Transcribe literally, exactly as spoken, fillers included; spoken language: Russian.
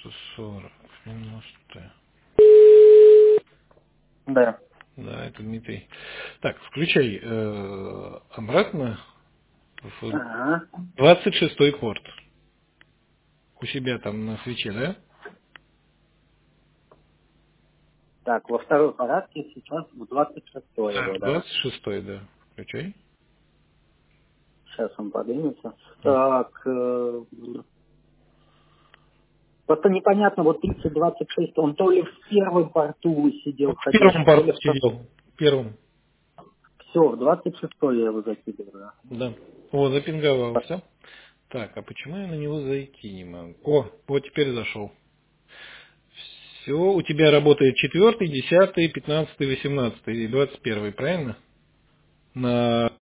сто сорок минус Т. Да. Да, это Дмитрий. Так, включай э, обратно в Ага. двадцать шестой порт. У себя там на свече, да? Так, во второй порядке сейчас в двадцать шестой Да, его, да? двадцать шестой, да. Включай. Сейчас он поднимется. М. Так, э, просто непонятно, вот тридцать двадцать шесть, он то ли в первом порту сидел Вот в первом входящий, то ли порту в втором. сидел. В первом. Все, в двадцать шестой я его закидываю. Да. О, запинговал, все. Так, а почему я на него зайти не могу? О, вот теперь зашел. Все, у тебя работает четвертый, десятый, пятнадцатый, восемнадцатый и двадцать первый, правильно? На